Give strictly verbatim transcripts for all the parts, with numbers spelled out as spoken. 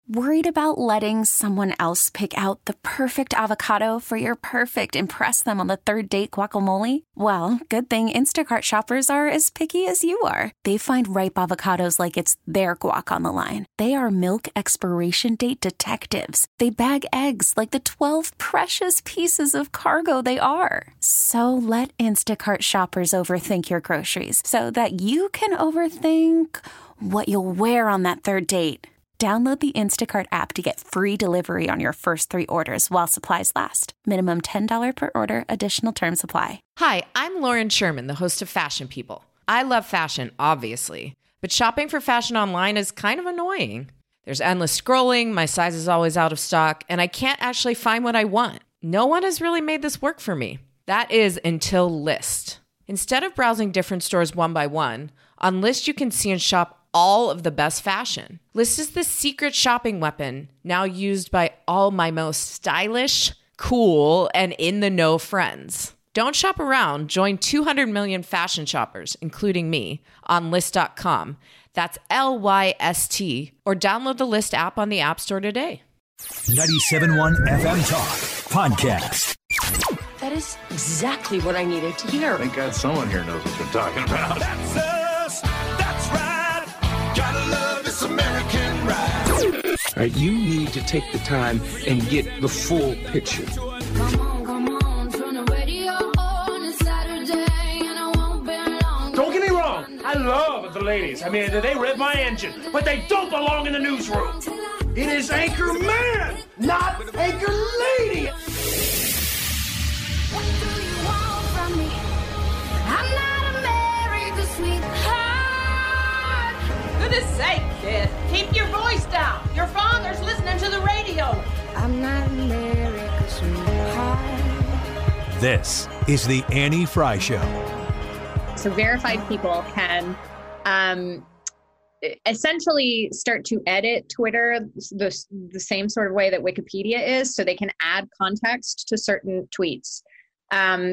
Worried about letting someone else pick out the perfect avocado for your perfect impress them on the third date guacamole? Well, good thing Instacart shoppers are as picky as you are. They find ripe avocados like it's their guac on the line. They are milk expiration date detectives. They bag eggs like the twelve precious pieces of cargo they are. So let Instacart shoppers overthink your groceries so that you can overthink what you'll wear on that third date. Download the Instacart app to get free delivery on your first three orders while supplies last. Minimum ten dollars per order. Additional terms apply. Hi, I'm Lauren Sherman, the host of Fashion People. I love fashion, obviously, but shopping for fashion online is kind of annoying. There's endless scrolling, my size is always out of stock, and I can't actually find what I want. No one has really made this work for me. That is until Lyst. Instead of browsing different stores one by one, on Lyst you can see and shop all of the best fashion. Lyst is the secret shopping weapon now used by all my most stylish, cool, and in-the-know friends. Don't shop around. Join two hundred million fashion shoppers, including me, on Lyst dot com. That's L Y S T. Or download the Lyst app on the App Store today. ninety-seven point one F M Talk Podcast. That is exactly what I needed to hear. Thank God someone here knows what they're talking about. That's us. That's right. Gotta love this American ride. All right, you need to take the time and get the full picture. Come on, come on, turn the radio on. It's Saturday and I won't be long. Don't get me wrong. I love the ladies. I mean, they rev my engine, but they don't belong in the newsroom. It is Anchor Man, not Anchor Lady. What do you want from me? I'm not America's sweetheart. Goodness sake, kid. Keep your voice down. Your father's listening to the radio. I'm not America's sweetheart. This is the Annie Fry Show. So verified people can um, essentially start to edit Twitter the, the same sort of way that Wikipedia is, so they can add context to certain tweets. Um,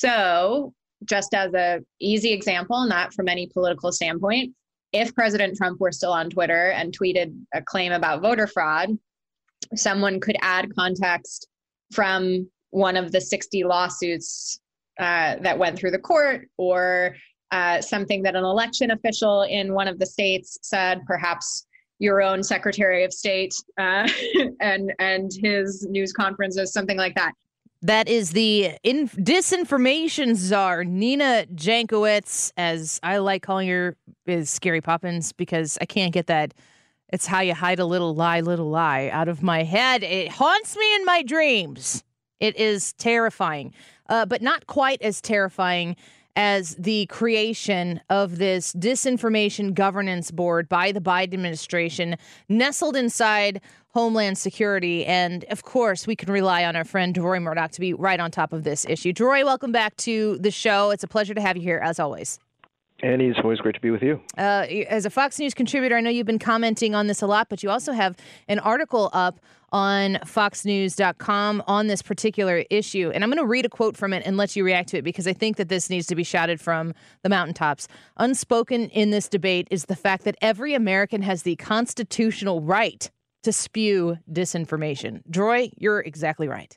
so just as a easy example, not from any political standpoint, if President Trump were still on Twitter and tweeted a claim about voter fraud, someone could add context from one of the sixty lawsuits uh, that went through the court, or uh, something that an election official in one of the states said, perhaps your own Secretary of State uh, and and his news conferences, something like that. That is the in- disinformation czar, Nina Jankowicz, as I like calling her, is Scary Poppins, because I can't get that. It's how you hide a little lie, little lie out of my head. It haunts me in my dreams. It is terrifying, uh, but not quite as terrifying as the creation of this disinformation governance board by the Biden administration, nestled inside Homeland Security. And of course, we can rely on our friend Droy Murdoch to be right on top of this issue. Droy, welcome back to the show. It's a pleasure to have you here, as always. Annie, it's always great to be with you. Uh, as a Fox News contributor, I know you've been commenting on this a lot, but you also have an article up on fox news dot com on this particular issue. And I'm going to read a quote from it and let you react to it, because I think that this needs to be shouted from the mountaintops. Unspoken in this debate is the fact that every American has the constitutional right to spew disinformation. Droy, you're exactly right.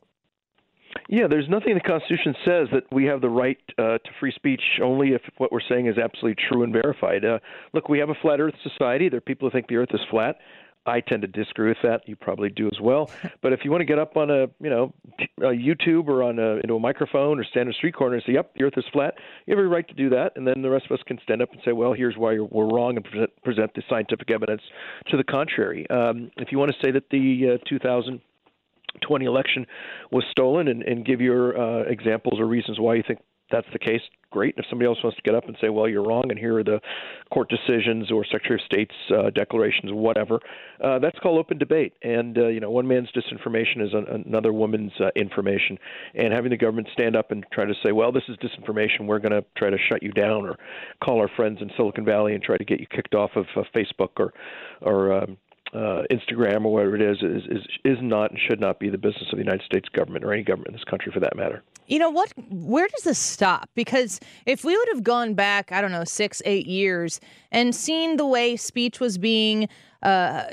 Yeah, there's nothing in the Constitution says that we have the right uh, to free speech only if what we're saying is absolutely true and verified. Uh, look, we have a flat Earth society. There are people who think the Earth is flat. I tend to disagree with that. You probably do as well. But if you want to get up on a, you know, a YouTube or on a, into a microphone or stand in a street corner and say, yep, the Earth is flat, you have a right to do that. And then the rest of us can stand up and say, well, here's why we're wrong, and present, present the scientific evidence to the contrary. Um, if you want to say that the uh, two thousand twenty election was stolen and, and give your uh, examples or reasons why you think that's the case, great. And if somebody else wants to get up and say, well, you're wrong, and here are the court decisions or Secretary of State's uh, declarations, whatever, uh, that's called open debate. And, uh, you know, one man's disinformation is an, another woman's uh, information. And having the government stand up and try to say, well, this is disinformation, we're going to try to shut you down, or call our friends in Silicon Valley and try to get you kicked off of uh, Facebook or, or um, Uh, Instagram or whatever it is, is, is, is not and should not be the business of the United States government, or any government in this country for that matter. You know what? Where does this stop? Because if we would have gone back, I don't know, six, eight years and seen the way speech was being uh,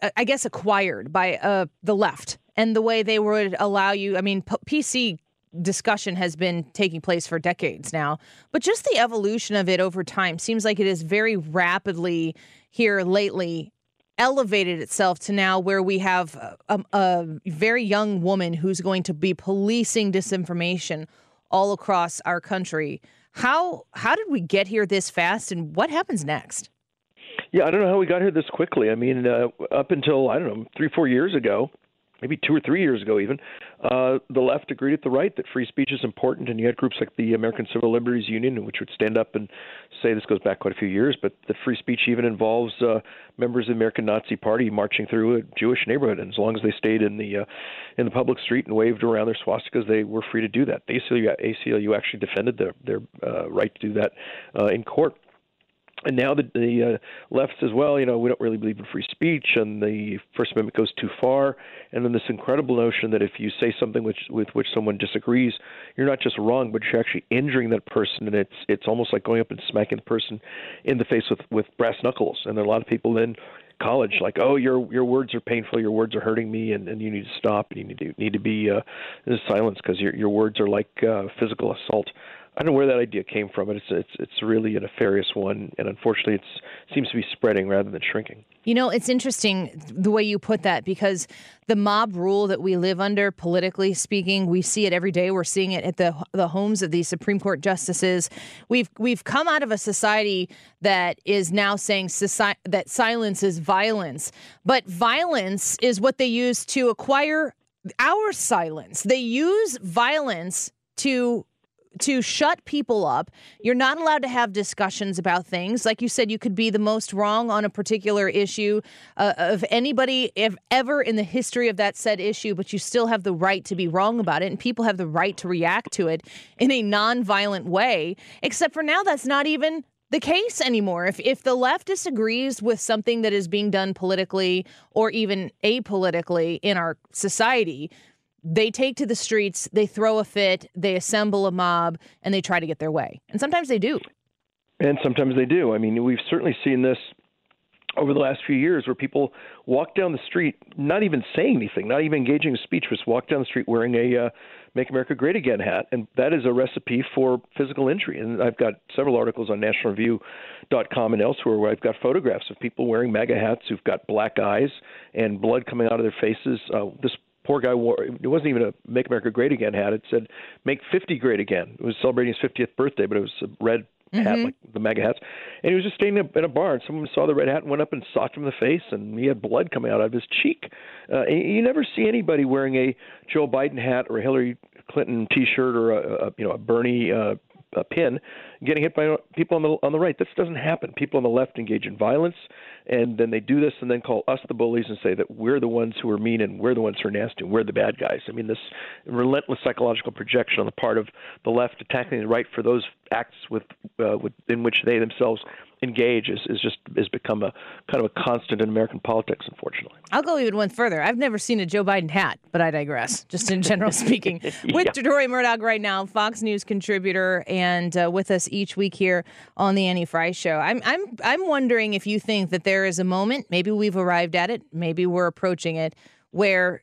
I guess, acquired by uh, the left and the way they would allow you. I mean, P C discussion has been taking place for decades now, but just the evolution of it over time seems like it is very rapidly here lately elevated itself to now where we have a, a very young woman who's going to be policing disinformation all across our country. How how did we get here this fast, and what happens next? Yeah, I don't know how we got here this quickly. I mean, uh, up until, I don't know, three, four years ago, maybe two or three years ago even, uh, the left agreed with the right that free speech is important, and you had groups like the American Civil Liberties Union, which would stand up and say, this goes back quite a few years, but the free speech even involves uh, members of the American Nazi Party marching through a Jewish neighborhood, and as long as they stayed in the uh, in the public street and waved around their swastikas, they were free to do that. The A C L U, A C L U actually defended their, their uh, right to do that uh, in court. And now the, the uh, left says, well, you know, we don't really believe in free speech, and the First Amendment goes too far. And then this incredible notion that if you say something which, with which someone disagrees, you're not just wrong, but you're actually injuring that person. And it's it's almost like going up and smacking the person in the face with, with brass knuckles. And there are a lot of people in college like, oh, your your words are painful, your words are hurting me, and, and you need to stop, and you need to need to be uh, silenced because your your words are like uh, physical assault. I don't know where that idea came from, but it's it's it's really a nefarious one, and unfortunately, it seems to be spreading rather than shrinking. You know, it's interesting the way you put that, because the mob rule that we live under, politically speaking, we see it every day. We're seeing it at the the homes of these Supreme Court justices. We've we've come out of a society that is now saying soci- that silence is violence, but violence is what they use to acquire our silence. They use violence to to shut people up. You're not allowed to have discussions about things. Like you said, you could be the most wrong on a particular issue uh, of anybody if ever in the history of that said issue, but you still have the right to be wrong about it, and people have the right to react to it in a nonviolent way, except for now that's not even the case anymore. If if the left disagrees with something that is being done politically or even apolitically in our society, they take to the streets, they throw a fit, they assemble a mob, and they try to get their way. And sometimes they do. And sometimes they do. I mean, we've certainly seen this over the last few years where people walk down the street, not even saying anything, not even engaging in speech, just walk down the street wearing a uh, Make America Great Again hat. And that is a recipe for physical injury. And I've got several articles on national review dot com and elsewhere where I've got photographs of people wearing MAGA hats who've got black eyes and blood coming out of their faces. Uh, this poor guy wore, it wasn't even a Make America Great Again hat. It said Make fifty Great Again. It was celebrating his fiftieth birthday, but it was a red hat, mm-hmm. like the MAGA hats. And he was just standing in a bar, and someone saw the red hat and went up and socked him in the face, and he had blood coming out of his cheek. Uh, and you never see anybody wearing a Joe Biden hat or a Hillary Clinton T-shirt or a, a you know a Bernie uh, a pin getting hit by people on the on the right. This doesn't happen. People on the left engage in violence, and then they do this and then call us the bullies and say that we're the ones who are mean and we're the ones who are nasty and we're the bad guys. I mean, this relentless psychological projection on the part of the left attacking the right for those acts with, uh, with in which they themselves engage is, is just has become a kind of a constant in American politics, unfortunately. I'll go even one further. I've never seen a Joe Biden hat, but I digress, just in general speaking. yeah. With Tori Murdoch right now, Fox News contributor, and uh, with us each week here on the Annie Frey Show. I'm I'm I'm wondering if you think that there is a moment, maybe we've arrived at it, maybe we're approaching it, where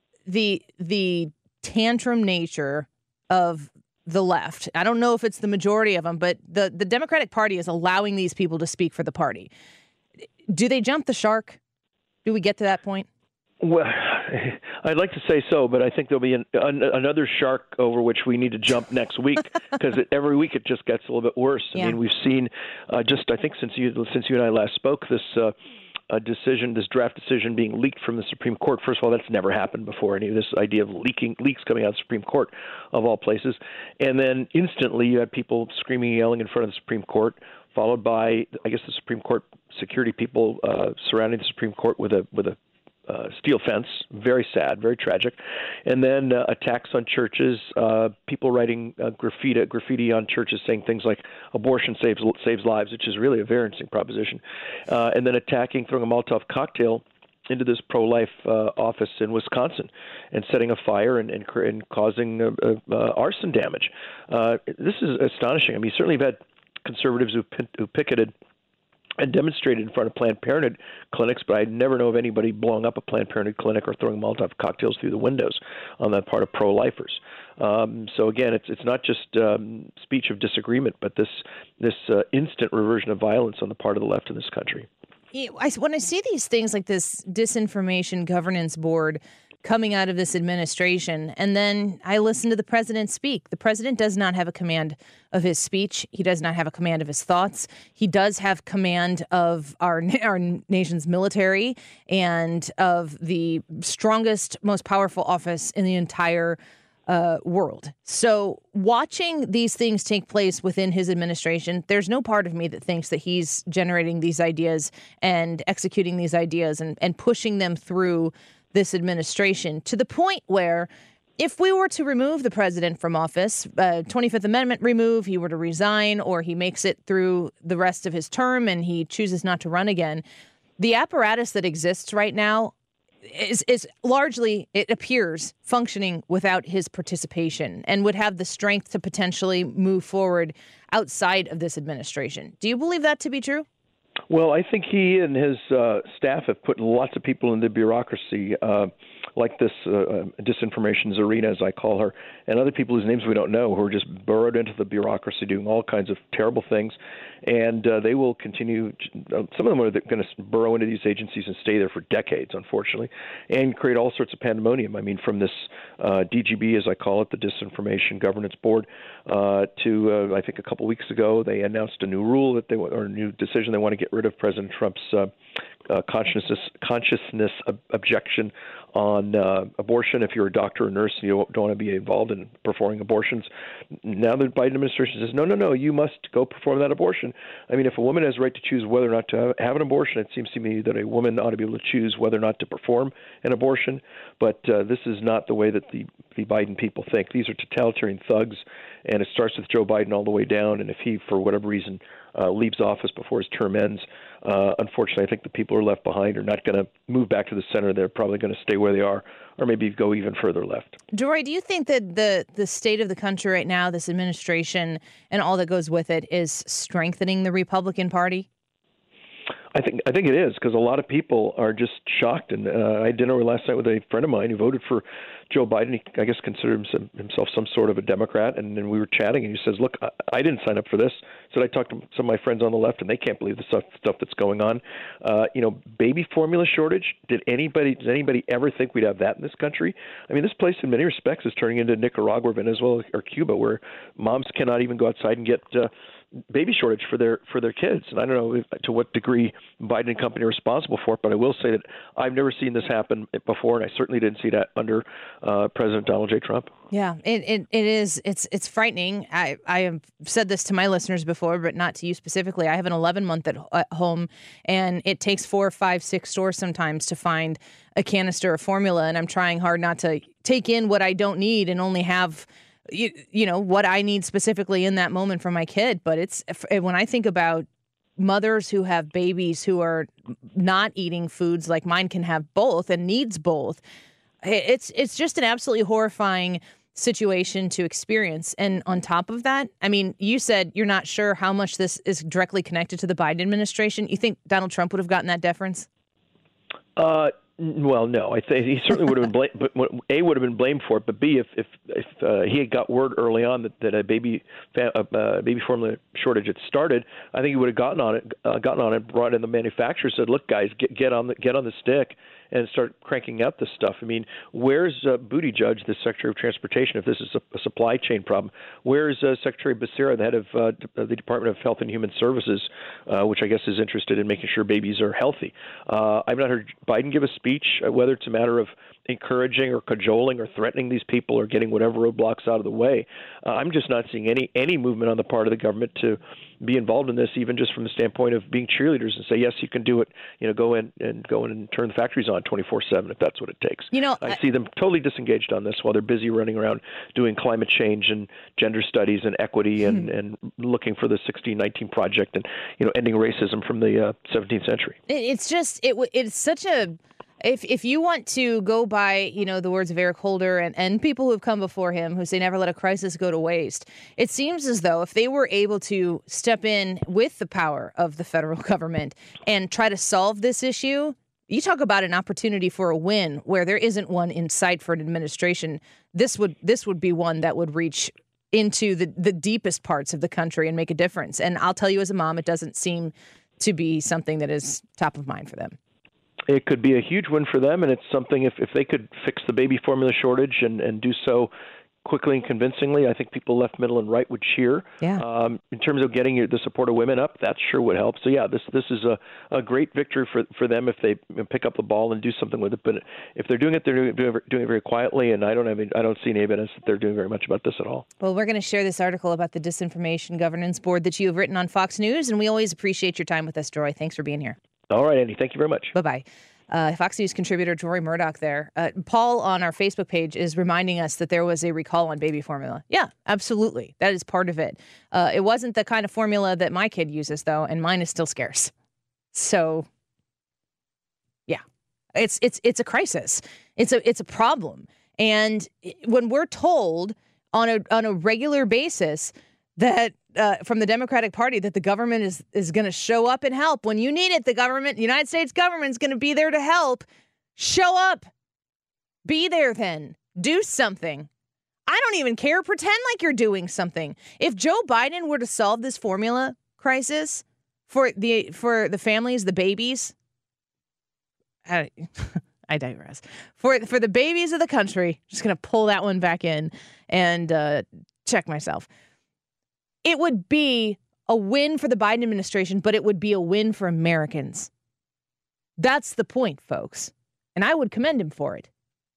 the the tantrum nature of the left, I don't know if it's the majority of them, but the, the Democratic Party is allowing these people to speak for the party. Do they jump the shark? Do we get to that point? Well, I'd like to say so, but I think there'll be an, an, another shark over which we need to jump next week because every week it just gets a little bit worse. Yeah. I mean, we've seen uh, just, I think since you since you and I last spoke, this uh, a decision, this draft decision being leaked from the Supreme Court. First of all, that's never happened before. Any of this idea of leaking leaks coming out of the Supreme Court, of all places, and then instantly you had people screaming and yelling in front of the Supreme Court, followed by, I guess, the Supreme Court security people uh, surrounding the Supreme Court with a with a uh, steel fence. Very sad, very tragic, and then uh, attacks on churches. Uh, people writing uh, graffiti graffiti on churches, saying things like "abortion saves saves lives," which is really a very interesting proposition, uh, and then attacking, throwing a Molotov cocktail into this pro-life uh, office in Wisconsin and setting a fire and, and, and causing uh, uh, arson damage. Uh, this is astonishing. I mean, certainly you've had conservatives who, who picketed and demonstrated in front of Planned Parenthood clinics, but I never know of anybody blowing up a Planned Parenthood clinic or throwing Molotov cocktails through the windows on that part of pro-lifers. Um, so again, it's it's not just um, speech of disagreement, but this this uh, instant reversion of violence on the part of the left in this country. I, when I see these things like this disinformation governance board coming out of this administration, and then I listen to the president speak. The president does not have a command of his speech. He does not have a command of his thoughts. He does have command of our our nation's military and of the strongest, most powerful office in the entire uh, world. So watching these things take place within his administration, there's no part of me that thinks that he's generating these ideas and executing these ideas and, and pushing them through this administration to the point where if we were to remove the president from office, uh, twenty-fifth Amendment remove, he were to resign, or he makes it through the rest of his term and he chooses not to run again, the apparatus that exists right now is, is largely, it appears, functioning without his participation and would have the strength to potentially move forward outside of this administration. Do you believe that to be true? Well, I think he and his uh, staff have put lots of people in the bureaucracy, uh, like this uh, disinformation Zarina, as I call her, and other people whose names we don't know, who are just burrowed into the bureaucracy, doing all kinds of terrible things. And uh, they will continue. Uh, some of them are going to burrow into these agencies and stay there for decades, unfortunately, and create all sorts of pandemonium. I mean, from this uh, D G B, as I call it, the Disinformation Governance Board, uh, to uh, I think a couple weeks ago they announced a new rule that they or a new decision they want to get rid of President Trump's uh, uh, consciousness consciousness ob- objection on uh, abortion. If you're a doctor or nurse and you don't want to be involved in performing abortions, now the Biden administration says, no, no, no, you must go perform that abortion. I mean, if a woman has the right to choose whether or not to have an abortion, it seems to me that a woman ought to be able to choose whether or not to perform an abortion. But uh, this is not the way that the, the Biden people think. These are totalitarian thugs, and it starts with Joe Biden all the way down. And if he, for whatever reason, uh, leaves office before his term ends, uh, unfortunately, I think the people who are left behind are not going to move back to the center. They're probably going to stay where they are, or maybe go even further left. Jory, do you think that the the state of the country right now, this administration and all that goes with it, is strengthening the Republican Party? I think I think it is, because a lot of people are just shocked. And uh, I had dinner last night with a friend of mine who voted for Joe Biden. He, I guess, considered himself some sort of a Democrat. And then we were chatting, and he says, "Look, I, I didn't sign up for this." So I talked to some of my friends on the left, and they can't believe the stuff, stuff that's going on. Uh, you know, baby formula shortage. Did anybody does anybody ever think we'd have that in this country? I mean, this place, in many respects, is turning into Nicaragua, or Venezuela, or Cuba, where moms cannot even go outside and get Uh, baby shortage for their for their kids. And I don't know if, to what degree Biden and company are responsible for it, but I will say that I've never seen this happen before, and I certainly didn't see that under uh, President Donald J. Trump. Yeah, it, it it is. It's it's frightening. I, I have said this to my listeners before, but not to you specifically. I have an eleven month at, at home, and it takes four, five, six stores sometimes to find a canister of formula, and I'm trying hard not to take in what I don't need and only have You, you know, what I need specifically in that moment for my kid. But it's when I think about mothers who have babies who are not eating foods like mine can have both and needs both, it's it's just an absolutely horrifying situation to experience. And on top of that, I mean, you said you're not sure how much this is directly connected to the Biden administration. You think Donald Trump would have gotten that deference? Uh Well, no, I think he certainly would have been blamed. But A, would have been blamed for it. But B, if if if uh, he had got word early on that, that a baby fa- uh, baby formula shortage had started, I think he would have gotten on it, uh, gotten on it, brought in the manufacturer, said, "Look, guys, get get on the get on the stick." And start cranking out this stuff. I mean, where's uh, Buttigieg, the Secretary of Transportation, if this is a, a supply chain problem? Where's uh, Secretary Becerra, the head of uh, the Department of Health and Human Services, uh, which I guess is interested in making sure babies are healthy? Uh, I've not heard Biden give a speech, uh, whether it's a matter of encouraging or cajoling or threatening these people or getting whatever roadblocks out of the way. Uh, I'm just not seeing any any movement on the part of the government to be involved in this, even just from the standpoint of being cheerleaders and say, yes, you can do it. You know, go in and go in and turn the factories on twenty-four seven if that's what it takes. You know, I, I see them totally disengaged on this while they're busy running around doing climate change and gender studies and equity and, hmm. and looking for the sixteen nineteen project and, you know, ending racism from the uh, seventeenth century. It's just it. It's such a. If if you want to go by, you know, the words of Eric Holder and, and people who have come before him who say never let a crisis go to waste, it seems as though if they were able to step in with the power of the federal government and try to solve this issue, you talk about an opportunity for a win where there isn't one in sight for an administration. This would this would be one that would reach into the, the deepest parts of the country and make a difference. And I'll tell you as a mom, it doesn't seem to be something that is top of mind for them. It could be a huge win for them, and it's something if, if they could fix the baby formula shortage and, and do so quickly and convincingly, I think people left, middle, and right would cheer. Yeah. Um, in terms of getting the support of women up, that sure would help. So, yeah, this this is a, a great victory for, for them if they pick up the ball and do something with it. But if they're doing it, they're doing it, doing it very quietly, and I don't have any, I don't see any evidence that they're doing very much about this at all. Well, we're going to share this article about the Disinformation Governance Board that you have written on Fox News, and we always appreciate your time with us, Joy. Thanks for being here. All right, Andy. Thank you very much. Bye-bye. Uh, Fox News contributor Jory Murdoch there. Uh, Paul on our Facebook page is reminding us that there was a recall on baby formula. Yeah, absolutely. That is part of it. Uh, it wasn't the kind of formula that my kid uses, though, and mine is still scarce. So, yeah, it's it's it's a crisis. It's a it's a problem. And when we're told on a on a regular basis that uh, from the Democratic Party that the government is, is going to show up and help. When you need it, the government, the United States government is going to be there to help. Show up. Be there then. Do something. I don't even care. Pretend like you're doing something. If Joe Biden were to solve this formula crisis for the for the families, the babies, I, I digress. For, for the babies of the country, just going to pull that one back in and uh, check myself. It would be a win for the Biden administration, but it would be a win for Americans. That's the point, folks. And I would commend him for it.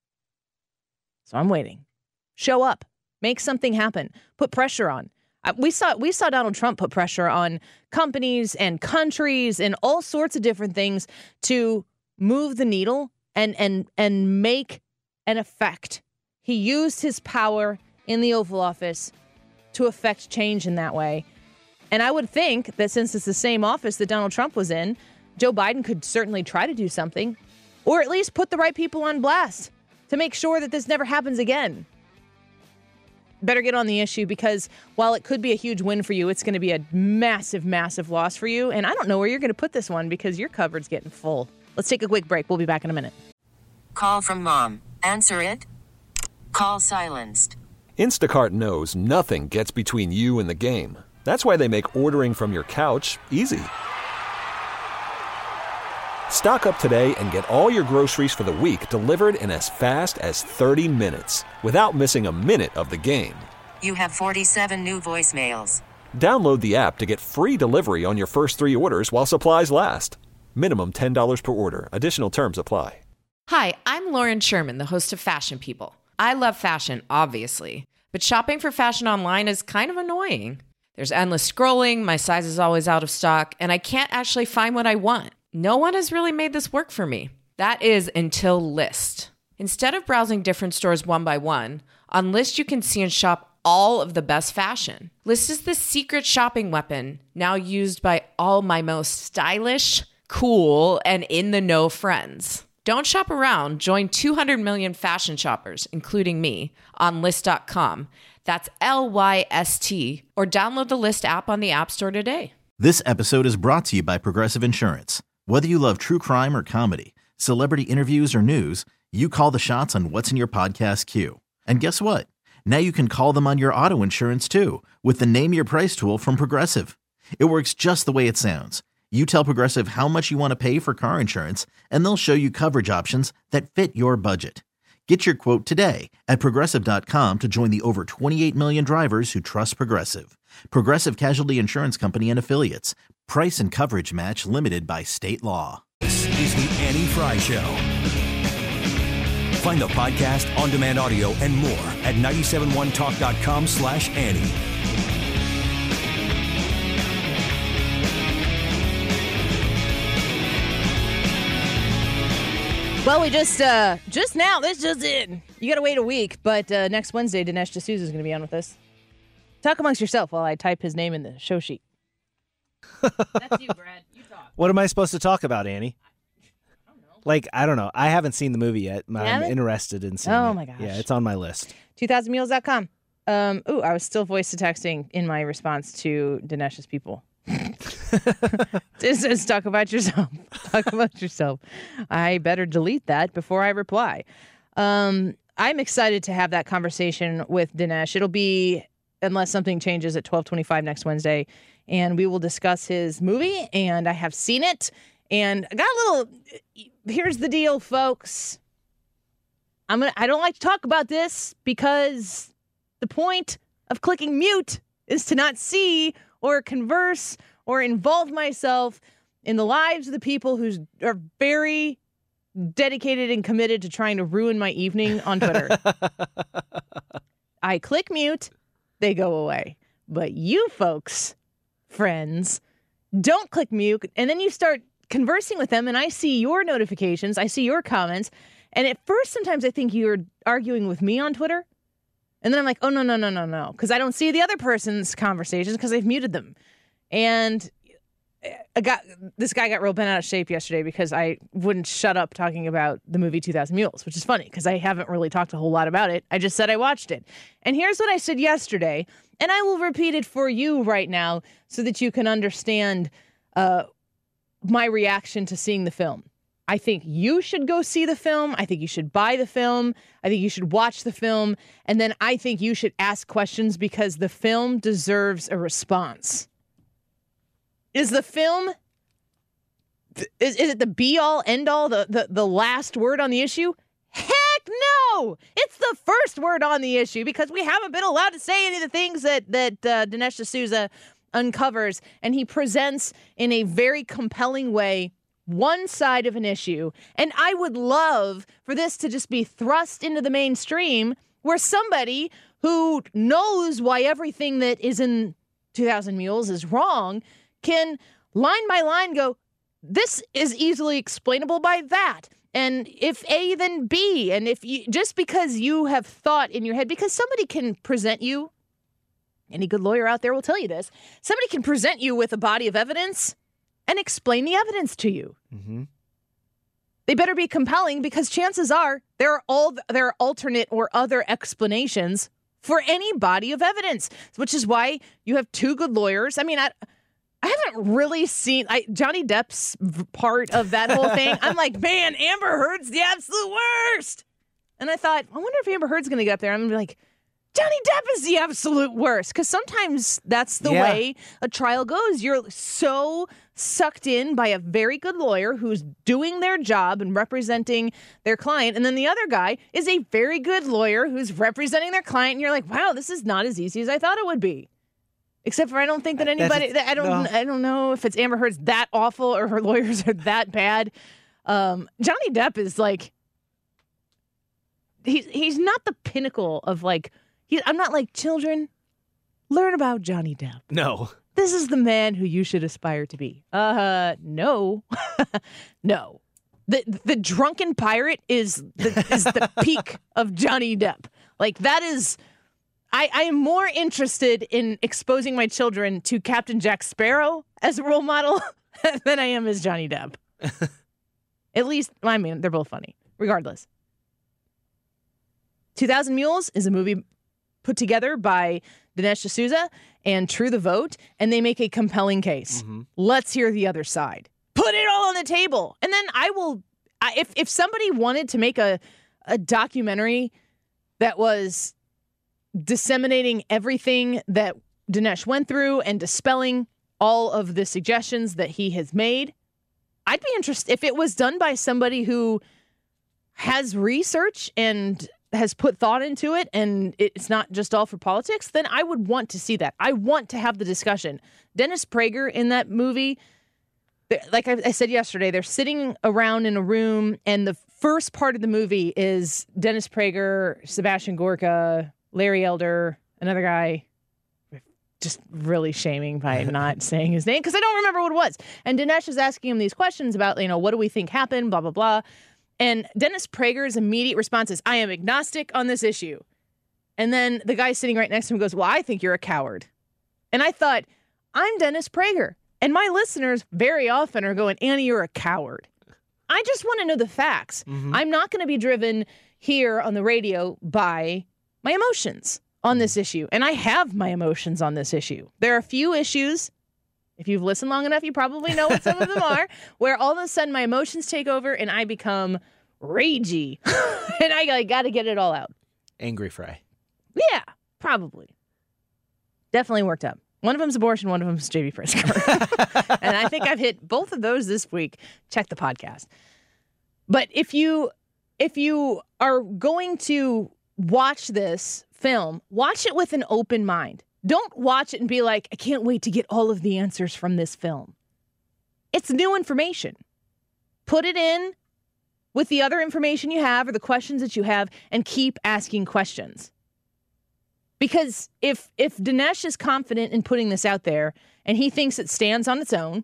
So I'm waiting. Show up. Make something happen. Put pressure on. We saw we saw Donald Trump put pressure on companies and countries and all sorts of different things to move the needle and and and make an effect. He used his power in the Oval Office to affect change in that way. And I would think that since it's the same office that Donald Trump was in, Joe Biden could certainly try to do something, or at least put the right people on blast to make sure that this never happens again. Better get on the issue, because while it could be a huge win for you, it's going to be a massive, massive loss for you. And I don't know where you're going to put this one because your cupboard's getting full. Let's take a quick break. We'll be back in a minute. Call from mom. Answer it. Call silenced. Instacart knows nothing gets between you and the game. That's why they make ordering from your couch easy. Stock up today and get all your groceries for the week delivered in as fast as thirty minutes without missing a minute of the game. You have forty-seven new voicemails. Download the app to get free delivery on your first three orders while supplies last. Minimum ten dollars per order. Additional terms apply. Hi, I'm Lauren Sherman, the host of Fashion People. I love fashion, obviously, but shopping for fashion online is kind of annoying. There's endless scrolling, my size is always out of stock, and I can't actually find what I want. No one has really made this work for me. That is until Lyst. Instead of browsing different stores one by one, on Lyst you can see and shop all of the best fashion. Lyst is the secret shopping weapon now used by all my most stylish, cool, and in-the-know friends. Don't shop around. Join two hundred million fashion shoppers, including me, on Lyst dot com. That's L Y S T, or download the Lyst app on the App Store today. This episode is brought to you by Progressive Insurance. Whether you love true crime or comedy, celebrity interviews or news, you call the shots on what's in your podcast queue. And guess what? Now you can call them on your auto insurance too, with the Name Your Price tool from Progressive. It works just the way it sounds. You tell Progressive how much you want to pay for car insurance, and they'll show you coverage options that fit your budget. Get your quote today at Progressive dot com to join the over twenty-eight million drivers who trust Progressive. Progressive Casualty Insurance Company and Affiliates. Price and coverage match limited by state law. This is the Annie Fry Show. Find the podcast, on-demand audio, and more at nine seven one talk dot com slash Annie. Well, we just, uh, just now, this just in. You got to wait a week, but uh, next Wednesday, Dinesh D'Souza is going to be on with us. Talk amongst yourself while I type his name in the show sheet. That's you, Brad. You talk. What am I supposed to talk about, Annie? I don't know. Like, I don't know. I haven't seen the movie yet. I'm haven't? interested in seeing Oh, it. my gosh. Yeah, it's on my list. two thousand mules dot com. Um, ooh, I was still voice to texting in my response to Dinesh's people. This is talk about yourself. Talk about yourself. I better delete that before I reply. Um, I'm excited to have that conversation with Dinesh. It'll be, unless something changes, at twelve twenty-five next Wednesday, and we will discuss his movie, and I have seen it, and I got a little, here's the deal, folks. I'm gonna, I don't like to talk about this because the point of clicking mute is to not see or converse or involve myself in the lives of the people who are very dedicated and committed to trying to ruin my evening on Twitter. I click mute, they go away. But you folks, friends, don't click mute, and then you start conversing with them, and I see your notifications, I see your comments, and at first sometimes I think you're arguing with me on Twitter, and then I'm like, oh, no, no, no, no, no, because I don't see the other person's conversations because I've muted them. And I got this guy got real bent out of shape yesterday because I wouldn't shut up talking about the movie two thousand Mules, which is funny because I haven't really talked a whole lot about it. I just said I watched it. And here's what I said yesterday, and I will repeat it for you right now so that you can understand uh, my reaction to seeing the film. I think you should go see the film. I think you should buy the film. I think you should watch the film. And then I think you should ask questions because the film deserves a response. Is the film, is, is it the be-all, end-all, the, the, the last word on the issue? Heck no! It's the first word on the issue because we haven't been allowed to say any of the things that, that uh, Dinesh D'Souza uncovers, and he presents in a very compelling way one side of an issue. And I would love for this to just be thrust into the mainstream where somebody who knows why everything that is in two thousand Mules is wrong can line by line go, this is easily explainable by that. And if A, then B. And if you, just because you have thought in your head, because somebody can present you, any good lawyer out there will tell you this, somebody can present you with a body of evidence and explain the evidence to you. Mm-hmm. They better be compelling because chances are there are all there are alternate or other explanations for any body of evidence, which is why you have two good lawyers. I mean, I, I haven't really seen I, Johnny Depp's part of that whole thing. I'm like, man, Amber Heard's the absolute worst. And I thought, I wonder if Amber Heard's going to get up there. I'm going to be like, Johnny Depp is the absolute worst. Because sometimes that's the yeah. way a trial goes. You're so sucked in by a very good lawyer who's doing their job and representing their client. And then the other guy is a very good lawyer who's representing their client. And you're like, wow, this is not as easy as I thought it would be. Except for I don't think that anybody, that I don't no. I don't know if it's Amber Heard's that awful or her lawyers are that bad. Um, Johnny Depp is like, he's, he's not the pinnacle of like, he, I'm not like, children, learn about Johnny Depp. No. This is the man who you should aspire to be. Uh, no. No. The the drunken pirate is the, is the peak of Johnny Depp. Like, that is... I, I am more interested in exposing my children to Captain Jack Sparrow as a role model than I am as Johnny Depp. At least, I mean, they're both funny. Regardless. two thousand Mules is a movie put together by Dinesh D'Souza and True the Vote, and they make a compelling case. Mm-hmm. Let's hear the other side. Put it all on the table. And then I will, I, if, if somebody wanted to make a, a documentary that was disseminating everything that Dinesh went through and dispelling all of the suggestions that he has made, I'd be interested if it was done by somebody who has research and has put thought into it and it's not just all for politics, then I would want to see that. I want to have the discussion. Dennis Prager in that movie, like I said yesterday, they're sitting around in a room and the first part of the movie is Dennis Prager, Sebastian Gorka, Larry Elder, another guy, just really shaming by not saying his name because I don't remember what it was. And Dinesh is asking him these questions about, you know, what do we think happened, blah, blah, blah. And Dennis Prager's immediate response is, I am agnostic on this issue. And then the guy sitting right next to him goes, well, I think you're a coward. And I thought, I'm Dennis Prager. And my listeners very often are going, Annie, you're a coward. I just want to know the facts. Mm-hmm. I'm not going to be driven here on the radio by my emotions on this issue. And I have my emotions on this issue. There are a few issues, if you've listened long enough, you probably know what some of them are, where all of a sudden my emotions take over and I become ragey. And I like, got to get it all out. Angry Fry. Yeah, probably. Definitely worked up. One of them's abortion, one of them's J B Pritzker. And I think I've hit both of those this week. Check the podcast. But if you if you are going to watch this film, watch it with an open mind. Don't watch it and be like, I can't wait to get all of the answers from this film. It's new information. Put it in with the other information you have or the questions that you have and keep asking questions. Because if if Dinesh is confident in putting this out there and he thinks it stands on its own,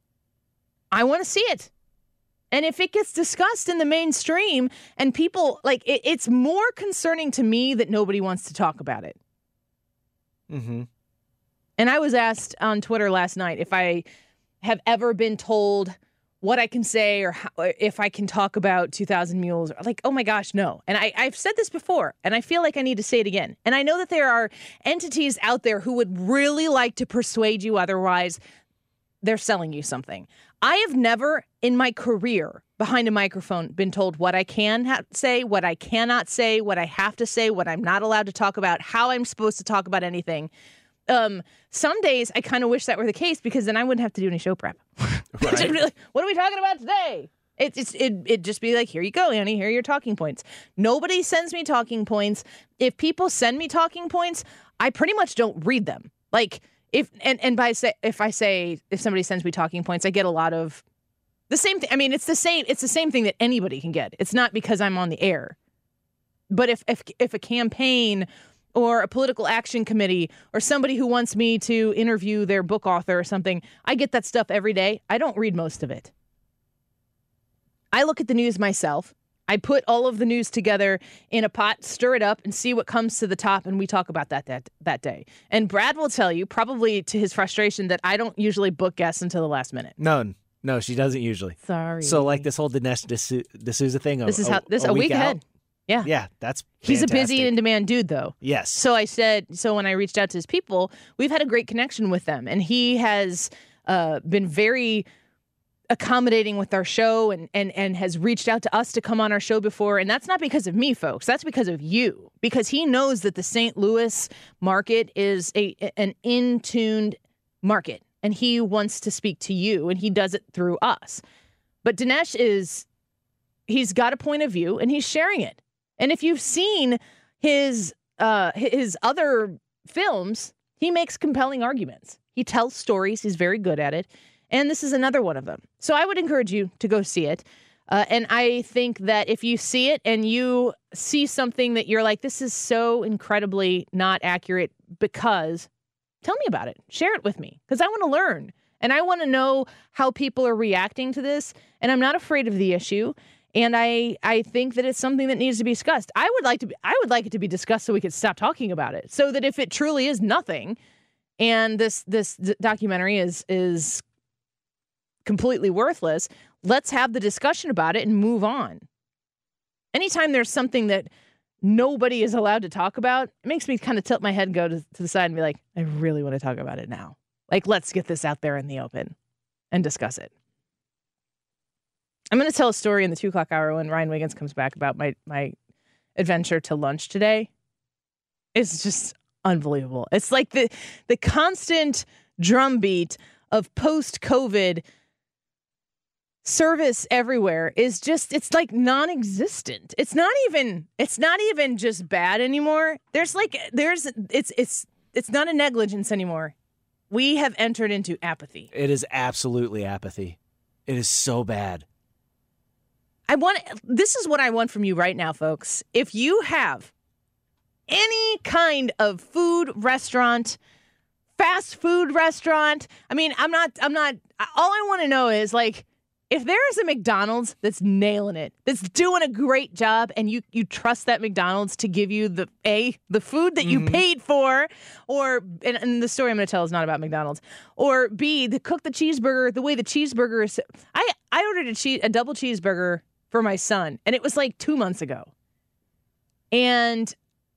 I want to see it. And if it gets discussed in the mainstream and people, like, it, it's more concerning to me that nobody wants to talk about it. Mm-hmm. And I was asked on Twitter last night if I have ever been told what I can say or how, if I can talk about two thousand Mules. Like, oh my gosh, no. And I, I've said this before, and I feel like I need to say it again. And I know that there are entities out there who would really like to persuade you otherwise. They're selling you something. I have never in my career behind a microphone been told what I can ha- say, what I cannot say, what I have to say, what I'm not allowed to talk about, how I'm supposed to talk about anything. Um, some days I kind of wish that were the case because then I wouldn't have to do any show prep. Right. Really, what are we talking about today? It, it's it it'd just be like, here you go, Annie, here are your talking points. Nobody sends me talking points. If people send me talking points, I pretty much don't read them. Like if and, and by say if I say if somebody sends me talking points, I get a lot of the same thing. I mean, it's the same it's the same thing that anybody can get. It's not because I'm on the air. But if if if a campaign or a political action committee, or somebody who wants me to interview their book author or something, I get that stuff every day. I don't read most of it. I look at the news myself. I put all of the news together in a pot, stir it up, and see what comes to the top, and we talk about that that, that day. And Brad will tell you, probably to his frustration, that I don't usually book guests until the last minute. No, no, she doesn't usually. Sorry. So like this whole Dinesh D'Sou- D'Souza thing. This a, is how this a, a week, week ahead. Out? Yeah. Yeah, that's fantastic. He's a busy and in-demand dude, though. Yes. So I said, so when I reached out to his people, we've had a great connection with them. And he has uh, been very accommodating with our show and, and, and has reached out to us to come on our show before. And that's not because of me, folks. That's because of you. Because he knows that the Saint Louis market is a an in-tuned market. And he wants to speak to you, and he does it through us. But Dinesh is, he's got a point of view, and he's sharing it. And if you've seen his uh, his other films, he makes compelling arguments. He tells stories. He's very good at it. And this is another one of them. So I would encourage you to go see it. Uh, and I think that if you see it and you see something that you're like, this is so incredibly not accurate because, tell me about it. Share it with me because I want to learn. And I want to know how people are reacting to this. And I'm not afraid of the issue. And I, I think that it's something that needs to be discussed. I would like to be, I would like it to be discussed so we could stop talking about it. So that if it truly is nothing, and this this d- documentary is is completely worthless, let's have the discussion about it and move on. Anytime there's something that nobody is allowed to talk about, it makes me kind of tilt my head and go to, to the side and be like, I really want to talk about it now. Like, let's get this out there in the open and discuss it. I'm going to tell a story in the two o'clock hour when Ryan Wiggins comes back about my, my adventure to lunch today. It's just unbelievable. It's like the, the constant drumbeat of post-COVID service everywhere is just, it's like non-existent. It's not even, it's not even just bad anymore. There's like, there's, it's, it's, it's not a negligence anymore. We have entered into apathy. It is absolutely apathy. It is so bad. I want, this is what I want from you right now, folks. If you have any kind of food restaurant, fast food restaurant, I mean, I'm not, I'm not, all I want to know is like, if there is a McDonald's that's nailing it, that's doing a great job, and you, you trust that McDonald's to give you the A, the food that you mm-hmm. paid for, or, and, and the story I'm going to tell is not about McDonald's, or B, to cook the cheeseburger the way the cheeseburger is, I, I ordered a, cheese, a double cheeseburger for my son, and it was like two months ago. And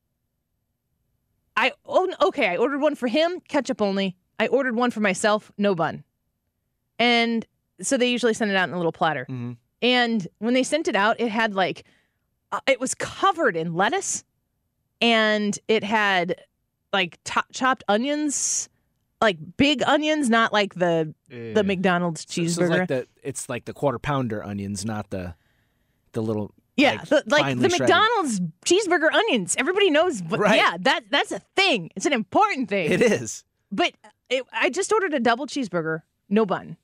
I, oh, okay, I ordered one for him, ketchup only. I ordered one for myself, no bun. And so they usually send it out in a little platter. Mm-hmm. And when they sent it out, it had like, uh, it was covered in lettuce, and it had like to- chopped onions, like big onions, not like the Yeah. the McDonald's cheeseburger. So it's, like the, it's like the quarter pounder onions, not the the little yeah, like, the, like finely the shredded. McDonald's cheeseburger onions. Everybody knows, but Right. yeah, that that's a thing. It's an important thing. It is. But it, I just ordered a double cheeseburger, no bun.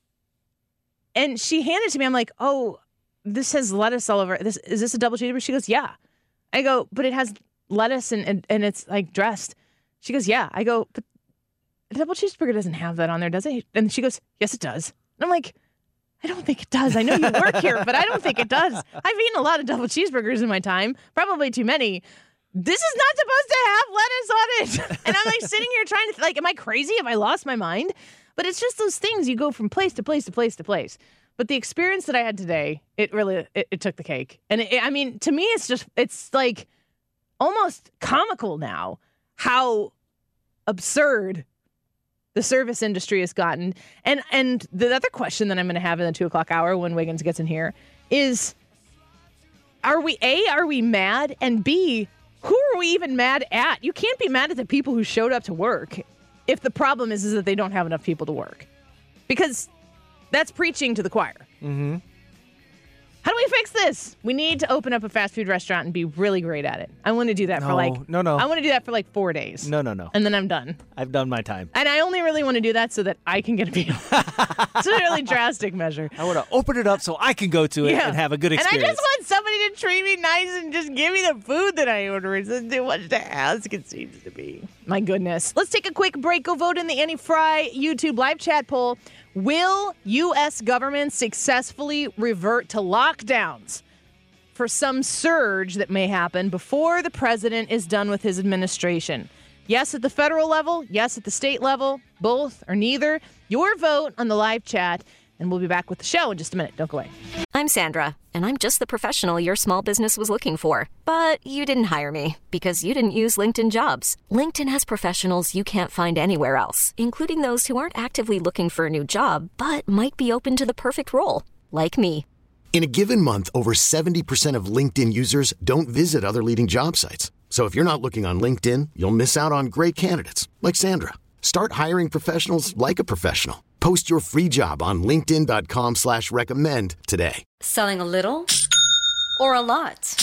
And she handed it to me. I'm like, oh, this has lettuce all over. This is this a double cheeseburger? She goes, yeah. I go, but it has lettuce and, and, and it's like dressed. She goes, yeah. I go, but a double cheeseburger doesn't have that on there, does it? And she goes, yes, it does. And I'm like, I don't think it does. I know you work here, but I don't think it does. I've eaten a lot of double cheeseburgers in my time, probably too many. This is not supposed to have lettuce on it. And I'm like sitting here trying to, like, am I crazy? Have I lost my mind? But it's just those things. You go from place to place to place to place. But the experience that I had today, it really, it, it took the cake. And it, I mean, to me, it's just, it's like almost comical now how absurd the service industry has gotten. And and the other question that I'm going to have in the two o'clock hour when Wiggins gets in here is, are we, A, are we mad? And B, who are we even mad at? You can't be mad at the people who showed up to work if the problem is, is that they don't have enough people to work. Because that's preaching to the choir. Mm-hmm. How do we fix this? We need to open up a fast food restaurant and be really great at it. I want to do that No, for like... no, no. I want to do that for like four days. No, no, no. And then I'm done. I've done my time. And I only really want to do that so that I can get a meal. It's a really drastic measure. I want to open it up so I can go to it Yeah. and have a good experience. And I just want somebody to treat me nice and just give me the food that I order. It's not too much to ask, it seems to be. My goodness. Let's take a quick break. Go vote in the Annie Fry YouTube live chat poll. Will U S government successfully revert to lockdowns for some surge that may happen before the president is done with his administration? Yes, at the federal level. Yes, at the state level. Both or neither. Your vote on the live chat, and we'll be back with the show in just a minute. Don't go away. I'm Sandra, and I'm just the professional your small business was looking for. But you didn't hire me because you didn't use LinkedIn Jobs. LinkedIn has professionals you can't find anywhere else, including those who aren't actively looking for a new job, but might be open to the perfect role, like me. In a given month, over seventy percent of LinkedIn users don't visit other leading job sites. So if you're not looking on LinkedIn, you'll miss out on great candidates like Sandra. Start hiring professionals like a professional. Post your free job on linkedin.com slash recommend today. Selling a little or a lot?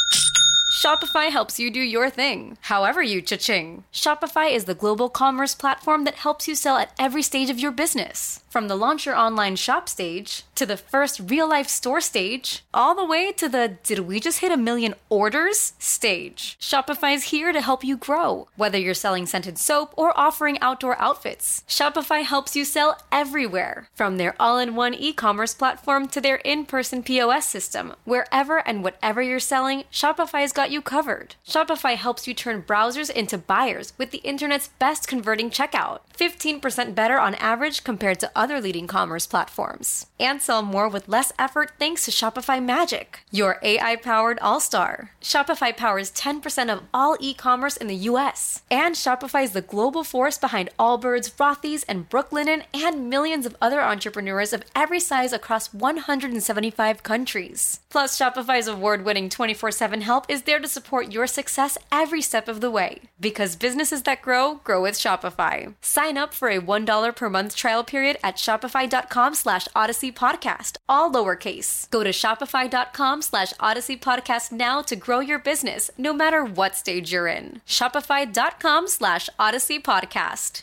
Shopify helps you do your thing, however you cha-ching. Shopify is the global commerce platform that helps you sell at every stage of your business. From the launch your online shop stage, to the first real-life store stage, all the way to the did we just hit a million orders stage. Shopify's here to help you grow. Whether you're selling scented soap or offering outdoor outfits, Shopify helps you sell everywhere. From their all-in-one e-commerce platform to their in-person P O S system, wherever and whatever you're selling, Shopify's got you covered. Shopify helps you turn browsers into buyers with the internet's best converting checkout. fifteen percent better on average compared to other leading commerce platforms. And sell more with less effort thanks to Shopify Magic, your A I-powered all-star. Shopify powers ten percent of all e-commerce in the U S. And Shopify is the global force behind Allbirds, Rothy's, and Brooklinen, and millions of other entrepreneurs of every size across one hundred seventy-five countries. Plus, Shopify's award-winning twenty-four seven help is there to support your success every step of the way. Because businesses that grow, grow with Shopify. Sign up for a one dollar per month trial period at shopify.com slash Odyssey Podcast, all lowercase. Go to shopify.com slash Odyssey Podcast now to grow your business, no matter what stage you're in. Shopify.com slash Odyssey Podcast.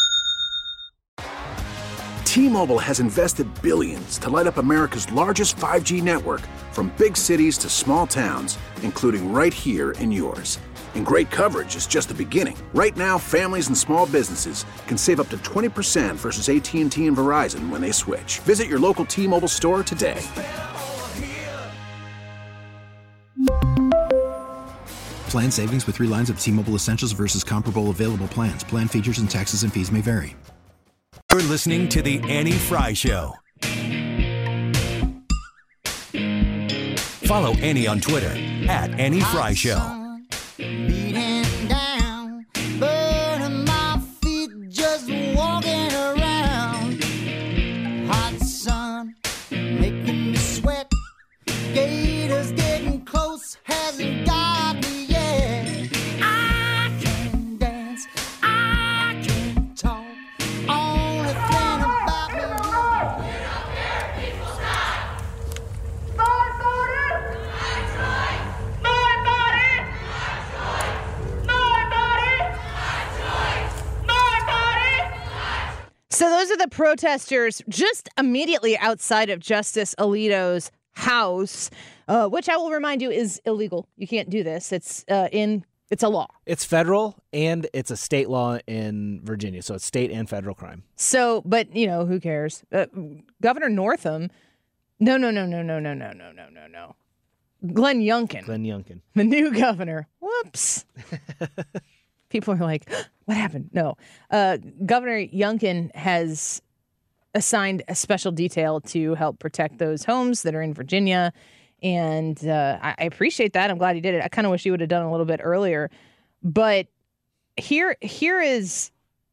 T-Mobile has invested billions to light up America's largest five G network, from big cities to small towns, including right here in yours. And great coverage is just the beginning. Right now, families and small businesses can save up to twenty percent versus A T and T and Verizon when they switch. Visit your local T-Mobile store today. Plan savings with three lines of T-Mobile Essentials versus comparable available plans. Plan features and taxes and fees may vary. You're listening to the Annie Fry Show. Follow Annie on Twitter at Annie Fry Show. Beating down, burning my feet, just walking around. Hot sun, making me sweat. Gators getting close, hasn't got me yet. I can dance, I can talk. Only thing about me. We don't care, people stop. My body, my choice. My body, my choice. My body, my choice. My body, my choice. So those are the protesters just immediately outside of Justice Alito's house, uh, which I will remind you is illegal. You can't do this. It's uh, in it's a law. It's federal and it's a state law in Virginia. So it's state and federal crime. So, but you know, who cares? Uh, Governor Northam. No, no, no, no, no, no, no, no, no, no, no. Glenn Youngkin. Glenn Youngkin. The new governor. Whoops. People are like, what happened? No. Uh, Governor Youngkin has assigned a special detail to help protect those homes that are in Virginia. And uh, I, I appreciate that. I'm glad he did it. I kind of wish he would have done it a little bit earlier. But here, here is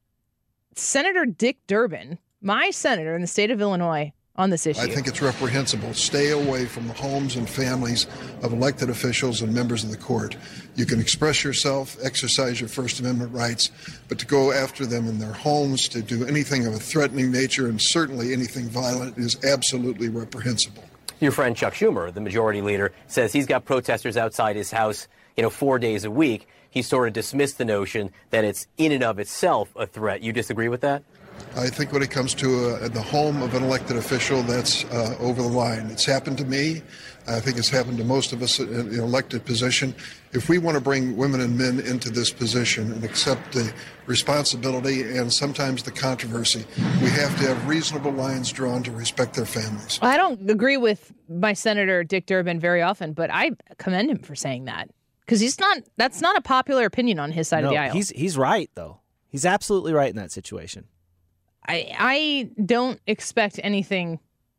Senator Dick Durbin, my senator in the state of Illinois, on this issue. I think it's reprehensible. Stay away from the homes and families of elected officials and members of the court. You can express yourself, exercise your First Amendment rights, but to go after them in their homes, to do anything of a threatening nature, and certainly anything violent, is absolutely reprehensible. Your friend Chuck Schumer, the majority leader, says he's got protesters outside his house, you know, four days a week. He sort of dismissed the notion that it's in and of itself a threat. You disagree with that? I think when it comes to uh, the home of an elected official, that's uh, over the line. It's happened to me. I think it's happened to most of us in an elected position. If we want to bring women and men into this position and accept the responsibility and sometimes the controversy, we have to have reasonable lines drawn to respect their families. I don't agree with my Senator Dick Durbin very often, but I commend him for saying that. Because he's not, that's not a popular opinion on his side no, of the aisle. He's, he's right, though. He's absolutely right in that situation. I I don't expect anything,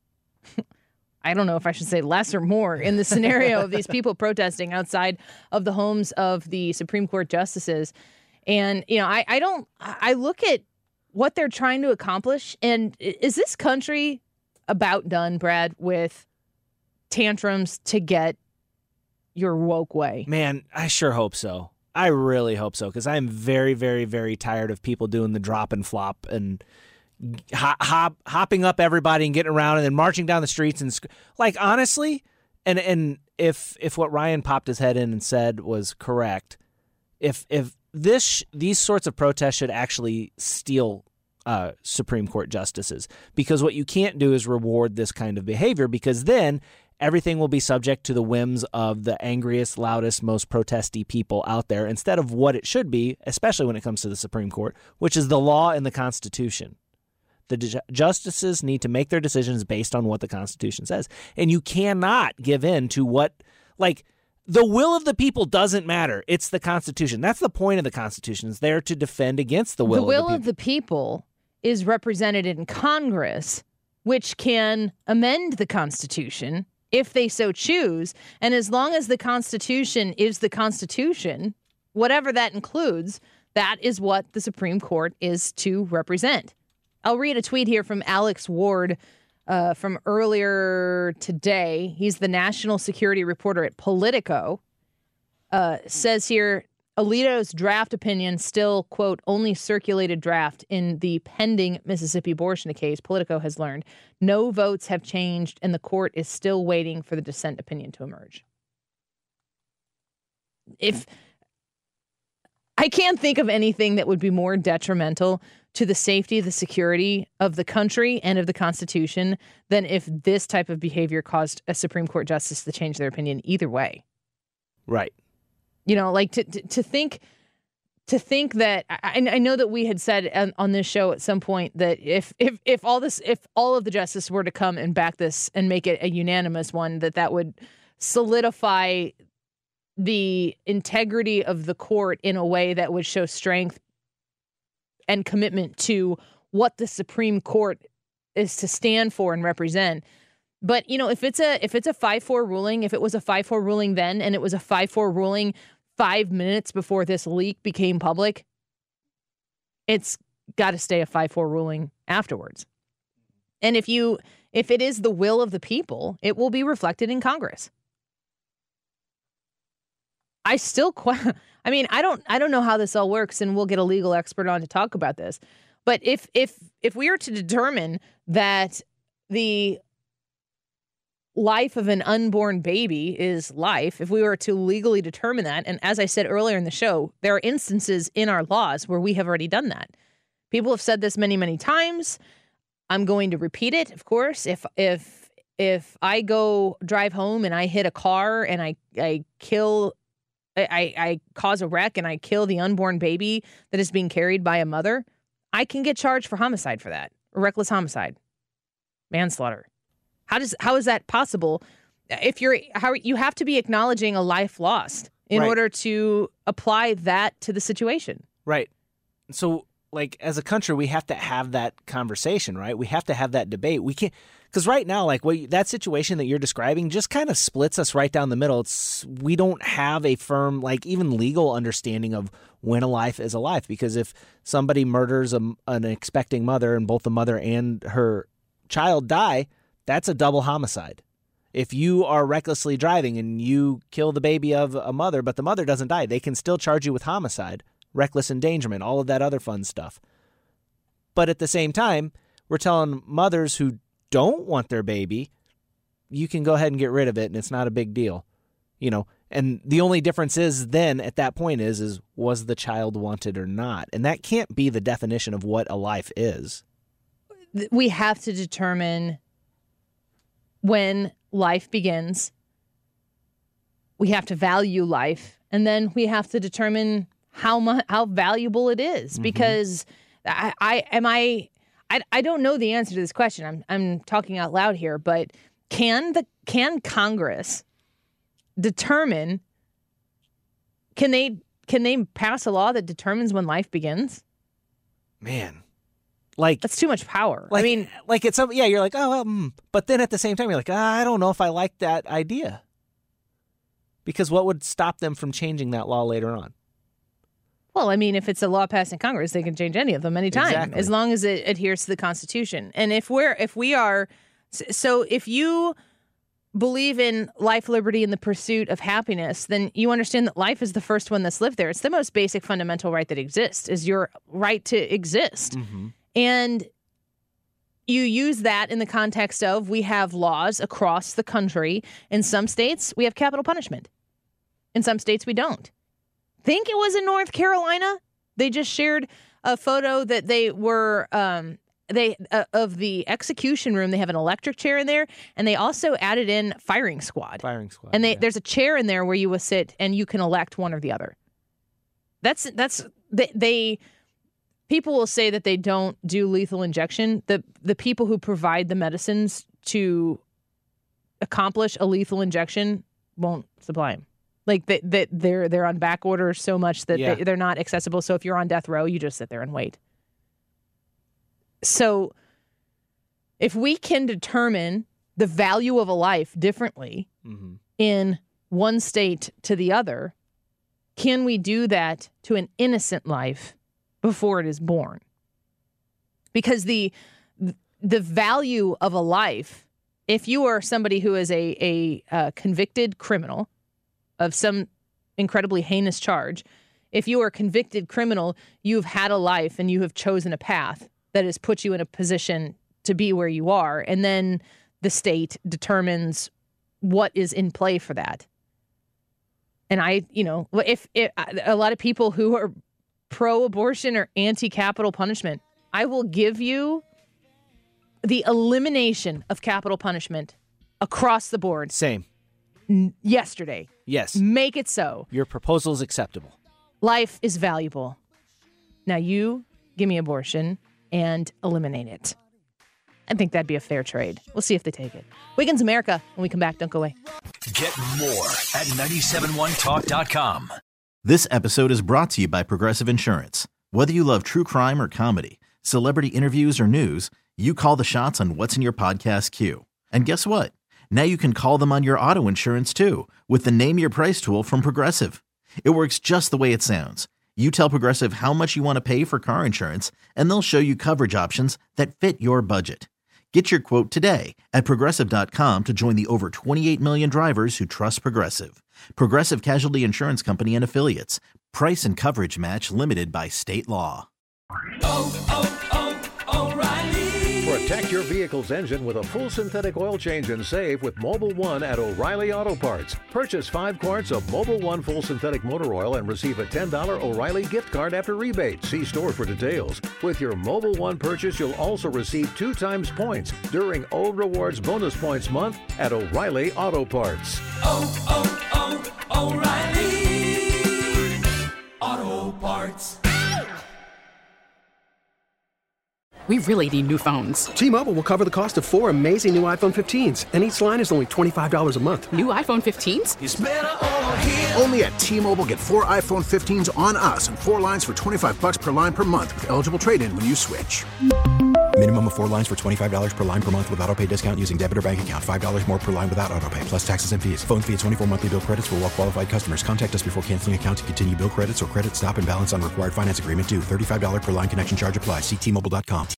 I don't know if I should say less or more, in the scenario of these people protesting outside of the homes of the Supreme Court justices. And, you know, I, I don't, I look at what they're trying to accomplish. And is this country about done, Brad, with tantrums to get your woke way? Man, I sure hope so. I really hope so, because I'm very, very, very tired of people doing the drop and flop and hop, hop, hopping up everybody and getting around and then marching down the streets. And like, honestly, and and if if what Ryan popped his head in and said was correct, if if this these sorts of protests should actually steal uh, Supreme Court justices, because what you can't do is reward this kind of behavior, because then everything will be subject to the whims of the angriest, loudest, most protesty people out there, instead of what it should be, especially when it comes to the Supreme Court, which is the law and the Constitution. The ju- justices need to make their decisions based on what the Constitution says. And you cannot give in to what, like, the will of the people doesn't matter. It's the Constitution. That's the point of the Constitution. It's there to defend against the will, the will of the people. of the people is represented in Congress, which can amend the Constitution if they so choose. And as long as the Constitution is the Constitution, whatever that includes, that is what the Supreme Court is to represent. I'll read a tweet here from Alex Ward uh, from earlier today. He's the national security reporter at Politico. Uh, says here, Alito's draft opinion still, quote, only circulated draft in the pending Mississippi abortion case. Politico has learned no votes have changed, and the court is still waiting for the dissent opinion to emerge. If I can't think of anything that would be more detrimental to the safety, the security of the country and of the Constitution than if this type of behavior caused a Supreme Court justice to change their opinion either way. Right. You know, like to to, to think to think that I, I know that we had said on, on this show at some point that if if if all this if all of the justices were to come and back this and make it a unanimous one, that that would solidify the integrity of the court in a way that would show strength and commitment to what the Supreme Court is to stand for and represent. But, you know, if it's a if it's a five four ruling, if it was a five four ruling then and it was a five four ruling five minutes before this leak became public, it's got to stay a five four ruling afterwards. And if you if it is the will of the people, it will be reflected in Congress. I still qu- I mean, I don't I don't know how this all works, and we'll get a legal expert on to talk about this. But if if if we are to determine that the life of an unborn baby is life, if we were to legally determine that, and as I said earlier in the show, there are instances in our laws where we have already done that. People have said this many, many times. I'm going to repeat it, of course. If if if I go drive home and I hit a car and I I kill, I I cause a wreck and I kill the unborn baby that is being carried by a mother, I can get charged for homicide for that, or reckless homicide, manslaughter. How does how is that possible? If you're how you have to be acknowledging a life lost in Right. order to apply that to the situation. Right. So, like, as a country, we have to have that conversation, right? We have to have that debate. We can't, because right now, like, what you- that situation that you're describing just kind of splits us right down the middle. It's we don't have a firm, like, even legal understanding of when a life is a life. Because if somebody murders a, an expecting mother and both the mother and her child die, that's a double homicide. If you are recklessly driving and you kill the baby of a mother, but the mother doesn't die, they can still charge you with homicide, reckless endangerment, all of that other fun stuff. But at the same time, we're telling mothers who don't want their baby, you can go ahead and get rid of it and it's not a big deal. You know, and the only difference is then at that point is, is was the child wanted or not? And that can't be the definition of what a life is. We have to determine when life begins. We have to value life, and then we have to determine how much how valuable it is. Mhm. Because I, I am I, I I don't know the answer to this question. I'm I'm talking out loud here, but can the can Congress determine? Can they can they pass a law that determines when life begins? Man. Like, that's too much power. Like, I mean, like it's some, yeah, you're like, oh, well, mm. But then at the same time, you're like, ah, I don't know if I like that idea. Because what would stop them from changing that law later on? well, I mean, if it's a law passed in Congress, they can change any of them anytime, Exactly. as long as it adheres to the Constitution. And if we're if we are, so if you believe in life, liberty, and the pursuit of happiness, then you understand that life is the first one that's lived there. It's the most basic fundamental right that exists, is your right to exist. Mm-hmm. And you use that in the context of we have laws across the country. In some states, we have capital punishment. In some states, we don't. Think it was in North Carolina. They just shared a photo that they were um, they uh, of the execution room. They have an electric chair in there, and they also added in firing squad. Firing squad. And they, there's a chair in there where you will sit, and you can elect one or the other. That's that's they. they People will say that they don't do lethal injection. The the people who provide the medicines to accomplish a lethal injection won't supply them. Like they, they, they're they're on back order so much that Yeah. they, they're not accessible. So if you're on death row, you just sit there and wait. So if we can determine the value of a life differently Mm-hmm. in one state to the other, can we do that to an innocent life before it is born? Because the the value of a life, if you are somebody who is a, a, a convicted criminal of some incredibly heinous charge, if you are a convicted criminal, you've had a life and you have chosen a path that has put you in a position to be where you are. And then the state determines what is in play for that. And I, you know, if, if a lot of people who are pro-abortion or anti-capital punishment, I will give you the elimination of capital punishment across the board. Same. N- yesterday. Yes. Make it so. Your proposal is acceptable. Life is valuable. Now you give me abortion and eliminate it. I think that'd be a fair trade. We'll see if they take it. Wiggins America. When we come back, don't go away. Get more at nine seven one talk dot com. This episode is brought to you by Progressive Insurance. Whether you love true crime or comedy, celebrity interviews or news, you call the shots on what's in your podcast queue. And guess what? Now you can call them on your auto insurance too with the Name Your Price tool from Progressive. It works just the way it sounds. You tell Progressive how much you want to pay for car insurance, and they'll show you coverage options that fit your budget. Get your quote today at Progressive dot com to join the over twenty-eight million drivers who trust Progressive. Progressive Casualty Insurance Company and Affiliates. Price and coverage match limited by state law. Oh, oh, oh, O'Reilly. Protect your vehicle's engine with a full synthetic oil change and save with Mobil one at O'Reilly Auto Parts. Purchase five quarts of Mobil one full synthetic motor oil and receive a ten dollars O'Reilly gift card after rebate. See store for details. With your Mobil one purchase, you'll also receive two times points during O Rewards Bonus Points Month at O'Reilly Auto Parts. Oh, oh, oh, O'Reilly Auto Parts. We really need new phones. T-Mobile will cover the cost of four amazing new iPhone fifteens, and each line is only twenty-five dollars a month. New iPhone fifteens? It's better over here. Only at T-Mobile, get four iPhone fifteens on us and four lines for twenty-five dollars per line per month with eligible trade-in when you switch. Minimum of four lines for twenty-five dollars per line per month with autopay discount using debit or bank account. five dollars more per line without autopay, plus taxes and fees. Phone fee at twenty-four monthly bill credits for well-qualified customers. Contact us before canceling account to continue bill credits or credit stop and balance on required finance agreement due. thirty-five dollars per line connection charge applies. See T Mobile dot com.